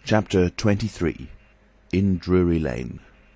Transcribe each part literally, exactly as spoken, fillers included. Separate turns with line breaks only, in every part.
Chapter twenty-three. In Drury Lane.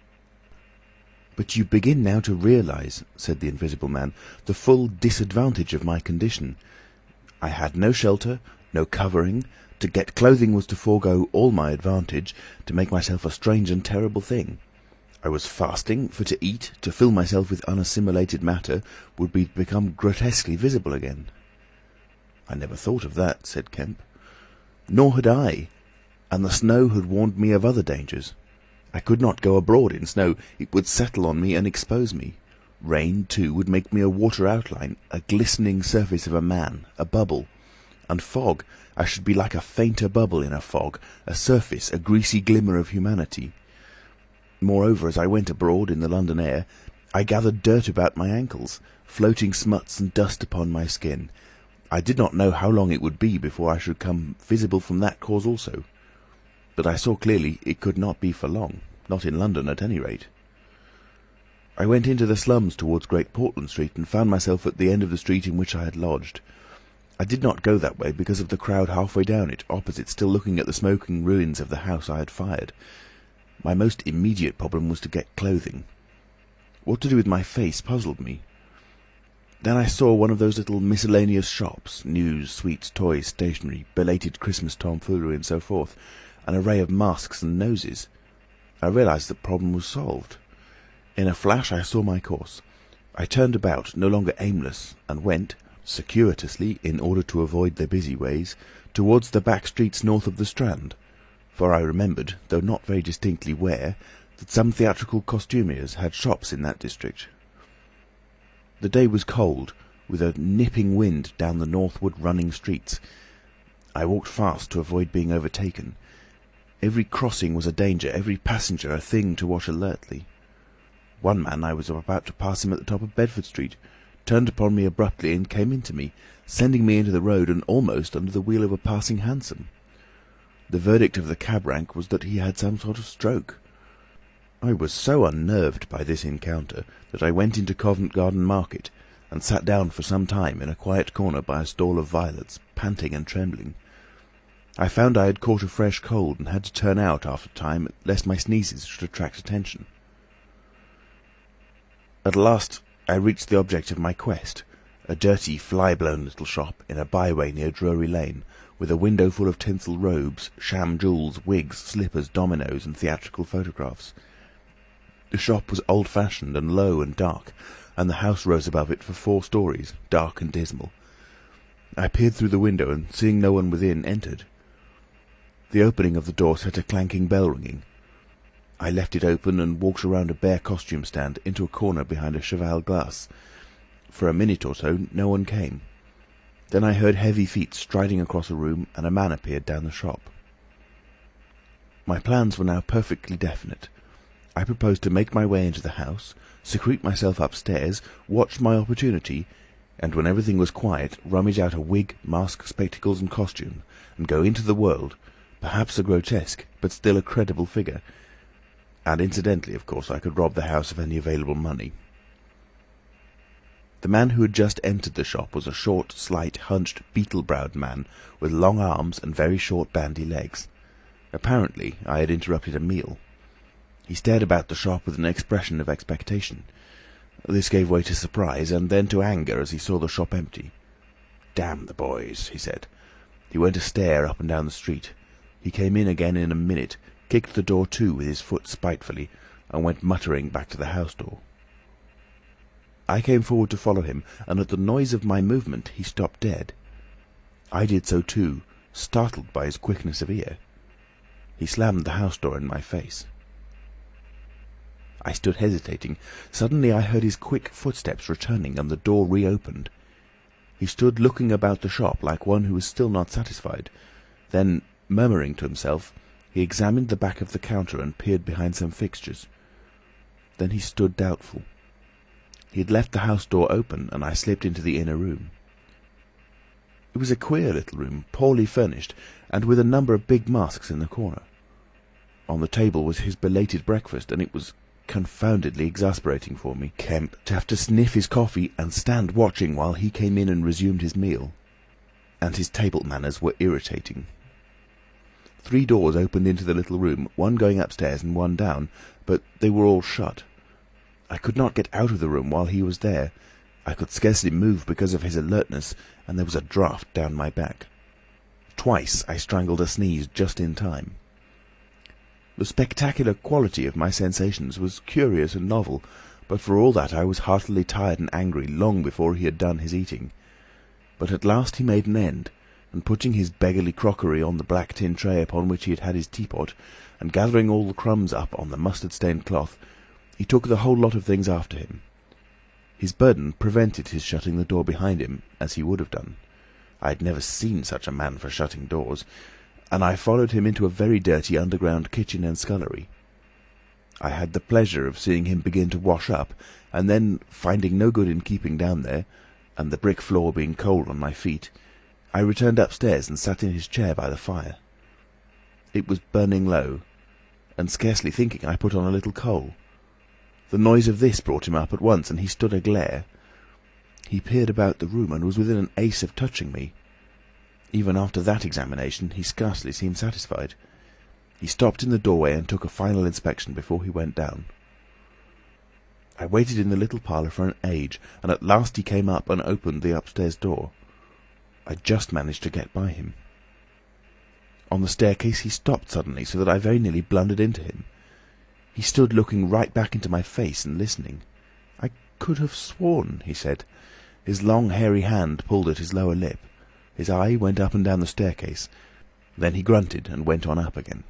"But you begin now to realise," said the Invisible Man, "the full disadvantage of my condition. I had no shelter, no covering. To get clothing was to forego all my advantage, to make myself a strange and terrible thing. I was fasting, for to eat, to fill myself with unassimilated matter, would be to become grotesquely visible again." "I never thought of that," said Kemp. "Nor had I. And the snow had warned me of other dangers. I could not go abroad in snow. It would settle on me and expose me. Rain, too, would make me a water outline, a glistening surface of a man, a bubble. And fog, I should be like a fainter bubble in a fog, a surface, a greasy glimmer of humanity. Moreover, as I went abroad in the London air, I gathered dirt about my ankles, floating smuts and dust upon my skin. I did not know how long it would be before I should come visible from that cause also. But I saw clearly it could not be for long, not in London at any rate. I went into the slums towards Great Portland Street, and found myself at the end of the street in which I had lodged. I did not go that way because of the crowd halfway down it, opposite, still looking at the smoking ruins of the house I had fired. My most immediate problem was to get clothing. What to do with my face puzzled me. Then I saw one of those little miscellaneous shops, news, sweets, toys, stationery, belated Christmas tomfoolery, and so forth, an array of masks and noses. I realised the problem was solved. In a flash I saw my course. I turned about, no longer aimless, and went, circuitously, in order to avoid the busy ways, towards the back streets north of the Strand, for I remembered, though not very distinctly where, that some theatrical costumiers had shops in that district. The day was cold, with a nipping wind down the northward running streets. I walked fast to avoid being overtaken. Every crossing was a danger, every passenger a thing to watch alertly. One man, I was about to pass him at the top of Bedford Street, turned upon me abruptly and came into me, sending me into the road and almost under the wheel of a passing hansom. The verdict of the cab rank was that he had some sort of stroke. I was so unnerved by this encounter that I went into Covent Garden Market, and sat down for some time in a quiet corner by a stall of violets, panting and trembling. I found I had caught a fresh cold, and had to turn out after a time, lest my sneezes should attract attention. At last I reached the object of my quest, a dirty, fly-blown little shop in a byway near Drury Lane, with a window full of tinsel robes, sham jewels, wigs, slippers, dominoes, and theatrical photographs. The shop was old-fashioned and low and dark, and the house rose above it for four stories, dark and dismal. I peered through the window, and seeing no one within, entered. The opening of the door set a clanking bell ringing. I left it open and walked around a bare costume stand into a corner behind a cheval glass. For a minute or so no one came. Then I heard heavy feet striding across a room, and a man appeared down the shop. My plans were now perfectly definite. I proposed to make my way into the house, secrete myself upstairs, watch my opportunity, and when everything was quiet, rummage out a wig, mask, spectacles, and costume, and go into the world, perhaps a grotesque, but still a credible figure. And incidentally, of course, I could rob the house of any available money. The man who had just entered the shop was a short, slight, hunched, beetle-browed man, with long arms and very short bandy legs. Apparently I had interrupted a meal. He stared about the shop with an expression of expectation. This gave way to surprise, and then to anger as he saw the shop empty. "Damn the boys," he said. He went a stare up and down the street. He came in again in a minute, kicked the door to with his foot spitefully, and went muttering back to the house door. I came forward to follow him, and at the noise of my movement he stopped dead. I did so too, startled by his quickness of ear. He slammed the house door in my face. I stood hesitating. Suddenly I heard his quick footsteps returning, and the door reopened. He stood looking about the shop like one who was still not satisfied. Then, murmuring to himself, he examined the back of the counter and peered behind some fixtures. Then he stood doubtful. He had left the house door open, and I slipped into the inner room. It was a queer little room, poorly furnished, and with a number of big masks in the corner. On the table was his belated breakfast, and it was confoundedly exasperating for me, Kemp, to have to sniff his coffee and stand watching while he came in and resumed his meal. And his table manners were irritating. Three doors opened into the little room, one going upstairs and one down, but they were all shut. I could not get out of the room while he was there. I could scarcely move because of his alertness, and there was a draught down my back. Twice I strangled a sneeze just in time. The spectacular quality of my sensations was curious and novel, but for all that I was heartily tired and angry long before he had done his eating. But at last he made an end, and putting his beggarly crockery on the black tin tray upon which he had had his teapot, and gathering all the crumbs up on the mustard-stained cloth, he took the whole lot of things after him. His burden prevented his shutting the door behind him, as he would have done. I had never seen such a man for shutting doors, and I followed him into a very dirty underground kitchen and scullery. I had the pleasure of seeing him begin to wash up, and then, finding no good in keeping down there, and the brick floor being cold on my feet, I returned upstairs and sat in his chair by the fire. It was burning low, and scarcely thinking I put on a little coal. The noise of this brought him up at once, and he stood aglare. He peered about the room, and was within an ace of touching me. Even after that examination, he scarcely seemed satisfied. He stopped in the doorway and took a final inspection before he went down. I waited in the little parlour for an age, and at last he came up and opened the upstairs door. I just managed to get by him. On the staircase he stopped suddenly, so that I very nearly blundered into him. He stood looking right back into my face and listening. "I could have sworn," he said. His long hairy hand pulled at his lower lip. His eye went up and down the staircase. Then he grunted and went on up again.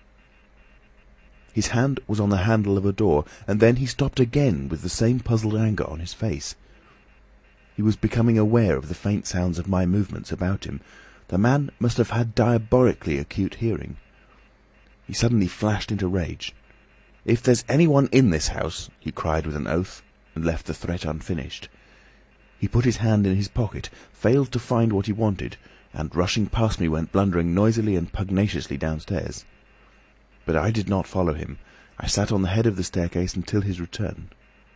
His hand was on the handle of a door, and then he stopped again with the same puzzled anger on his face. He was becoming aware of the faint sounds of my movements about him. The man must have had diabolically acute hearing. He suddenly flashed into rage. "If there's anyone in this house," he cried with an oath, and left the threat unfinished. He put his hand in his pocket, failed to find what he wanted, and rushing past me went blundering noisily and pugnaciously downstairs. But I did not follow him. I sat on the head of the staircase until his return.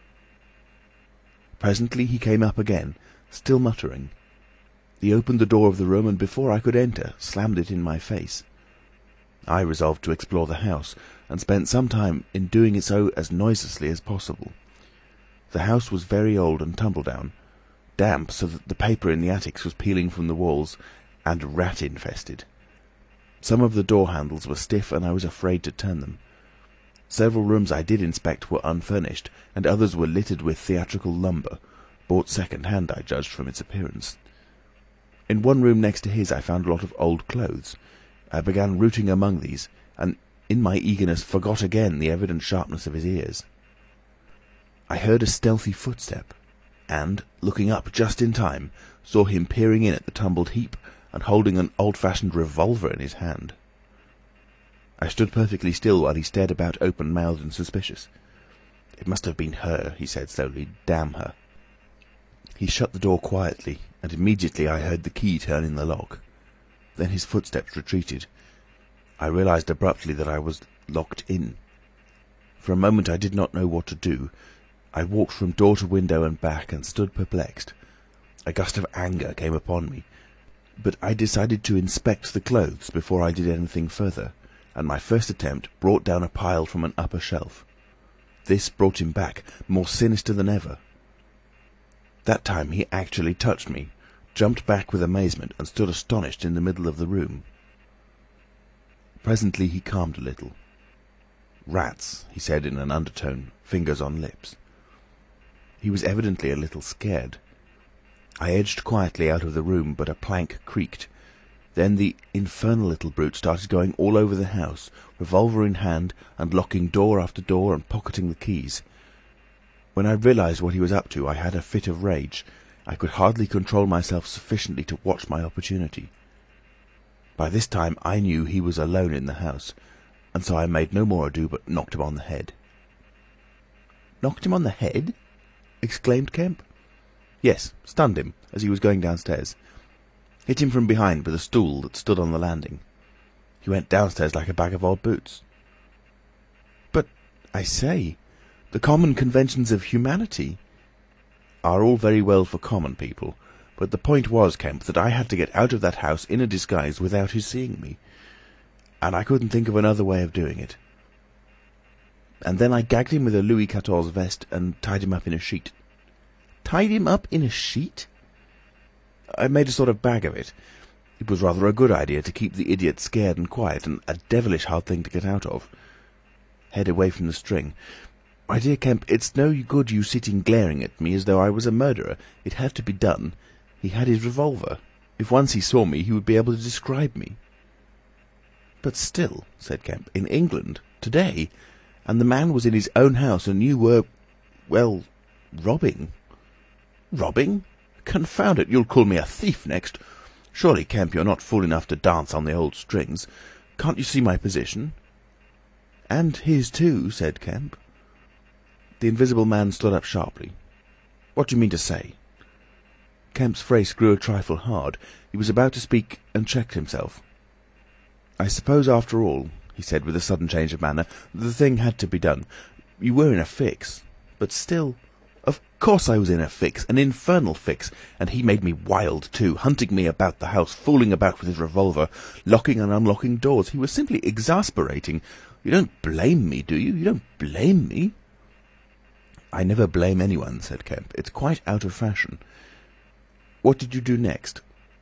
Presently he came up again, still muttering. He opened the door of the room, and before I could enter, slammed it in my face. I resolved to explore the house, and spent some time in doing so as noiselessly as possible. The house was very old and tumble-down, damp so that the paper in the attics was peeling from the walls, and rat-infested. Some of the door handles were stiff, and I was afraid to turn them. Several rooms I did inspect were unfurnished, and others were littered with theatrical lumber, bought second-hand, I judged from its appearance. In one room next to his I found a lot of old clothes. I began rooting among these, and in my eagerness forgot again the evident sharpness of his ears. I heard a stealthy footstep, and, looking up just in time, saw him peering in at the tumbled heap and holding an old-fashioned revolver in his hand. I stood perfectly still while he stared about open-mouthed and suspicious. "It must have been her," he said slowly. "Damn her." He shut the door quietly, and immediately I heard the key turn in the lock. Then his footsteps retreated. I realized abruptly that I was locked in. For a moment I did not know what to do. I walked from door to window and back, and stood perplexed. A gust of anger came upon me, but I decided to inspect the clothes before I did anything further, and my first attempt brought down a pile from an upper shelf. This brought him back, more sinister than ever. That time he actually touched me, jumped back with amazement, and stood astonished in the middle of the room. Presently he calmed a little. "Rats," he said in an undertone, fingers on lips. He was evidently a little scared. I edged quietly out of the room, but a plank creaked. Then the infernal little brute started going all over the house, revolver in hand, and locking door after door and pocketing the keys. When I realized what he was up to, I had a fit of rage. I could hardly control myself sufficiently to watch my opportunity. By this time I knew he was alone in the house, and so I made no more ado but knocked him on the head. "Knocked him on the head?" exclaimed Kemp. "Yes, stunned him as he was going downstairs. Hit him from behind with a stool that stood on the landing. He went downstairs like a bag of old boots." "But, I say, the common conventions of humanity—" "Are all very well for common people, but the point was, Kemp, that I had to get out of that house in a disguise without his seeing me. and I couldn't think of another way of doing it. And then I gagged him with a Louis Quatorze vest and tied him up in a sheet." "Tied him up in a sheet?" "I made a sort of bag of it. It was rather a good idea to keep the idiot scared and quiet, and a devilish hard thing to get out of. Head away from the string. My dear Kemp, it's no good you sitting glaring at me as though I was a murderer. It had to be done. He had his revolver. If once he saw me, he would be able to describe me." "But still," said Kemp, "in England, today, and the man was in his own house, and you were, well, robbing." "Robbing? Confound it, you'll call me a thief next. Surely, Kemp, you're not fool enough to dance on the old strings. Can't you see my position?" "And his too," said Kemp. The Invisible Man stood up sharply. "What do you mean to say?" Kemp's face grew a trifle hard. He was about to speak and checked himself. "I suppose, after all," he said with a sudden change of manner, "the thing had to be done. You were in a fix. But still—" "Of course I was in a fix, an infernal fix, and he made me wild too, hunting me about the house, fooling about with his revolver, locking and unlocking doors. He was simply exasperating. You don't blame me, do you? You don't blame me?" "I never blame anyone," said Kemp. "It's quite out of fashion. What did you do next?"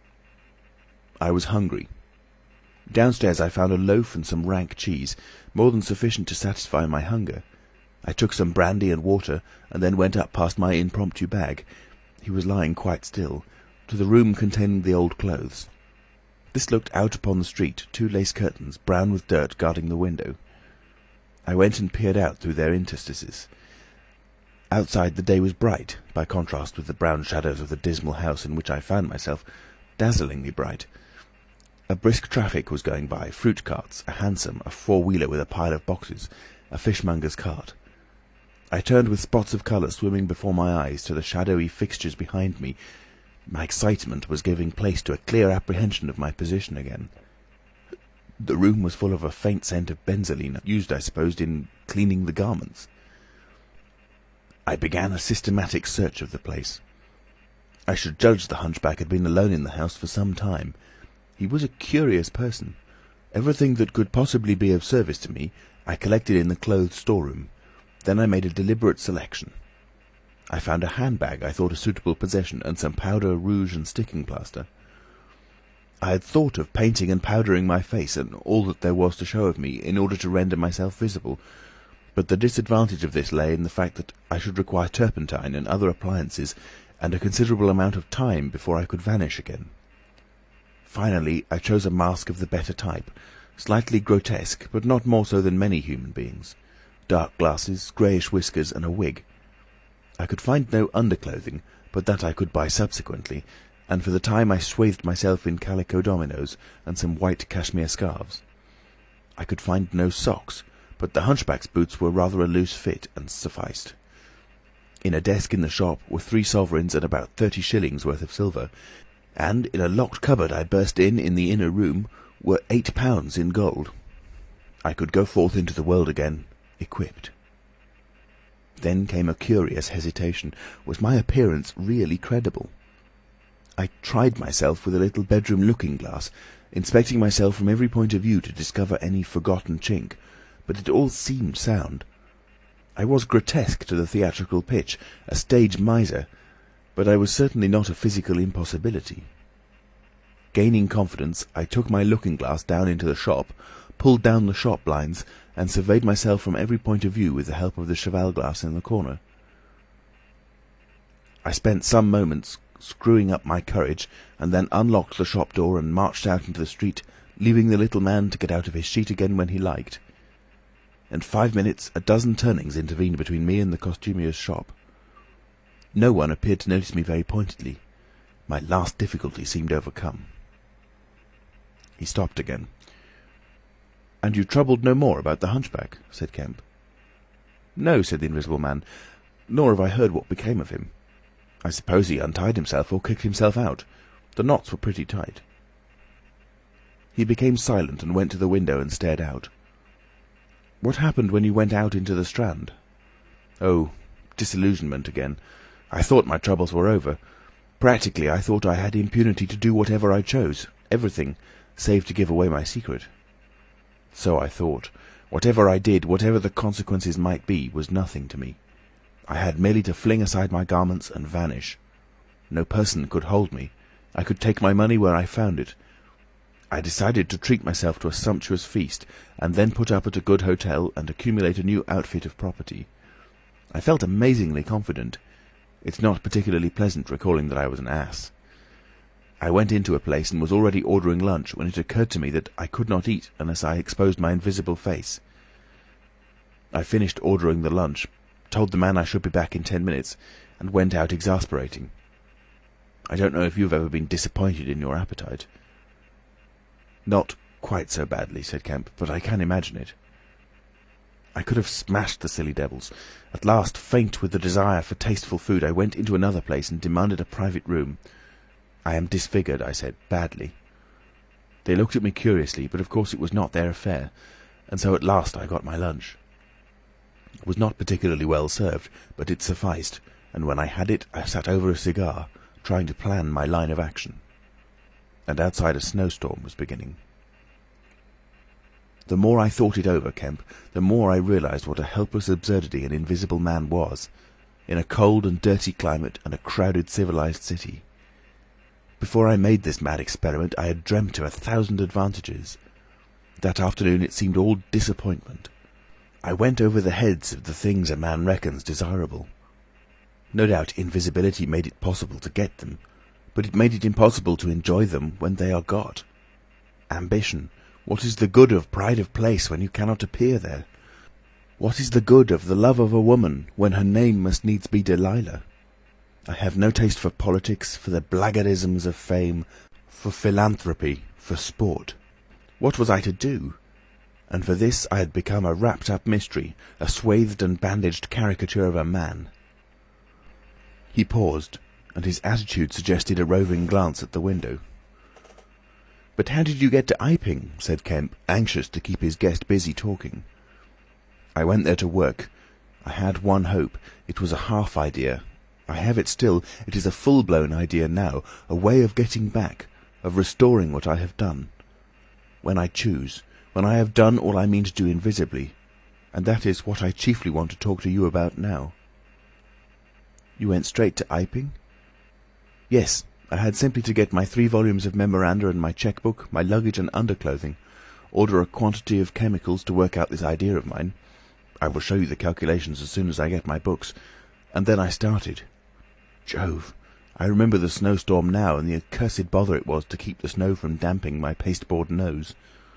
"I was hungry. Downstairs I found a loaf and some rank cheese, more than sufficient to satisfy my hunger. I took some brandy and water, and then went up past my impromptu bag— he was lying quite still— to the room containing the old clothes. This looked out upon the street, two lace curtains, brown with dirt, guarding the window. I went and peered out through their interstices. Outside the day was bright, by contrast with the brown shadows of the dismal house in which I found myself, dazzlingly bright. A brisk traffic was going by, fruit carts, a hansom, a four-wheeler with a pile of boxes, a fishmonger's cart. I turned with spots of colour swimming before my eyes to the shadowy fixtures behind me. My excitement was giving place to a clear apprehension of my position again. The room was full of a faint scent of benzoline, used, I supposed, in cleaning the garments. I began a systematic search of the place. I should judge the hunchback had been alone in the house for some time. He was a curious person. Everything that could possibly be of service to me I collected in the clothes storeroom. Then I made a deliberate selection. I found a handbag I thought a suitable possession, and some powder, rouge, and sticking plaster. I had thought of painting and powdering my face, and all that there was to show of me, in order to render myself visible, but the disadvantage of this lay in the fact that I should require turpentine and other appliances, and a considerable amount of time before I could vanish again. Finally, I chose a mask of the better type, slightly grotesque, but not more so than many human beings. Dark glasses, greyish whiskers, and a wig. I could find no underclothing, but that I could buy subsequently, and for the time I swathed myself in calico dominoes and some white cashmere scarves. I could find no socks, but the hunchback's boots were rather a loose fit, and sufficed. In a desk in the shop were three sovereigns and about thirty shillings worth of silver, and in a locked cupboard I burst in in the inner room were eight pounds in gold. I could go forth into the world again, equipped. Then came a curious hesitation. Was my appearance really credible? I tried myself with a little bedroom looking-glass, inspecting myself from every point of view to discover any forgotten chink, but it all seemed sound. I was grotesque to the theatrical pitch, a stage miser, but I was certainly not a physical impossibility. Gaining confidence, I took my looking-glass down into the shop, pulled down the shop blinds, and surveyed myself from every point of view with the help of the cheval glass in the corner. I spent some moments screwing up my courage, and then unlocked the shop door and marched out into the street, leaving the little man to get out of his sheet again when he liked. In five minutes a dozen turnings intervened between me and the costumier's shop. No one appeared to notice me very pointedly. My last difficulty seemed overcome. He stopped again. "And you troubled no more about the hunchback?" said Kemp. "No," said the Invisible Man, "nor have I heard what became of him. I suppose he untied himself or kicked himself out. The knots were pretty tight." He became silent and went to the window and stared out. "What happened when you went out into the Strand?" "Oh, disillusionment again. I thought my troubles were over. Practically, I thought I had impunity to do whatever I chose, everything, save to give away my secret. So I thought. Whatever I did, whatever the consequences might be, was nothing to me. I had merely to fling aside my garments and vanish. No person could hold me. I could take my money where I found it. I decided to treat myself to a sumptuous feast, and then put up at a good hotel and accumulate a new outfit of property. I felt amazingly confident. It's not particularly pleasant recalling that I was an ass. I went into a place and was already ordering lunch when it occurred to me that I could not eat unless I exposed my invisible face. I finished ordering the lunch, told the man I should be back in ten minutes, and went out exasperating. I don't know if you've ever been disappointed in your appetite. Not quite so badly, said Kemp, but I can imagine it. I could have smashed the silly devils. At last, faint with the desire for tasteful food, I went into another place and demanded a private room. I am disfigured, I said, badly. They looked at me curiously, but of course it was not their affair, and so at last I got my lunch. It was not particularly well served, but it sufficed, and when I had it, I sat over a cigar, trying to plan my line of action. And outside a snowstorm was beginning. The more I thought it over, Kemp, the more I realised what a helpless absurdity an invisible man was, in a cold and dirty climate and a crowded civilised city. Before I made this mad experiment, I had dreamt of a thousand advantages. That afternoon it seemed all disappointment. I went over the heads of the things a man reckons desirable. No doubt invisibility made it possible to get them, but it made it impossible to enjoy them when they are got. Ambition. What is the good of pride of place when you cannot appear there? What is the good of the love of a woman when her name must needs be Delilah? I have no taste for politics, for the blackguardisms of fame, for philanthropy, for sport. What was I to do? And for this I had become a wrapped-up mystery, a swathed and bandaged caricature of a man. He paused, and his attitude suggested a roving glance at the window. "But how did you get to Iping?" said Kemp, anxious to keep his guest busy talking. "I went there to work. I had one hope. It was a half idea. I have it still. It is a full-blown idea now, a way of getting back, of restoring what I have done. When I choose, when I have done all I mean to do invisibly, and that is what I chiefly want to talk to you about now." "You went straight to Iping?" "Yes. I had simply to get my three volumes of memoranda and my cheque-book, my luggage and underclothing, order a quantity of chemicals to work out this idea of mine. I will show you the calculations as soon as I get my books. And then I started. Jove! I remember the snowstorm now, and the accursed bother it was to keep the snow from damping my pasteboard nose."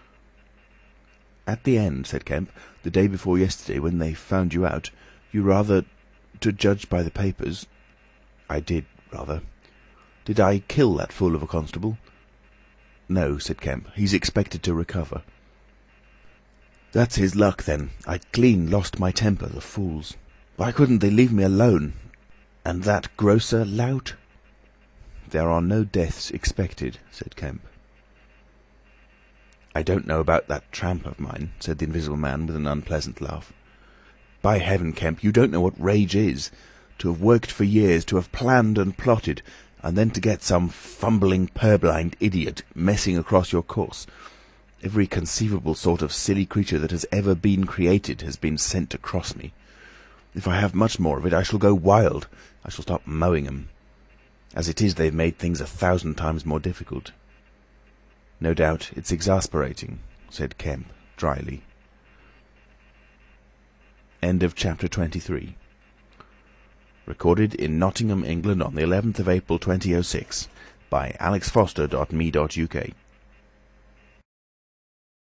"At the end," said Kemp, "the day before yesterday, when they found you out, you rather, to judge by the papers—" "I did, rather. Did I kill that fool of a constable?" "No," said Kemp. "He's expected to recover." "That's his luck, then. I clean lost my temper, the fools. Why couldn't they leave me alone? And that grocer lout?" "There are no deaths expected," said Kemp. "I don't know about that tramp of mine," said the Invisible Man with an unpleasant laugh. "By heaven, Kemp, you don't know what rage is. To have worked for years, to have planned and plotted, and then to get some fumbling, purblind idiot messing across your course. Every conceivable sort of silly creature that has ever been created has been sent to cross me. If I have much more of it, I shall go wild. I shall stop mowing 'em. As it is, they've made things a thousand times more difficult." "No doubt it's exasperating," said Kemp dryly. End of chapter twenty-three. Recorded in Nottingham, England on the eleventh of April twenty oh six by alex foster dot me dot U K.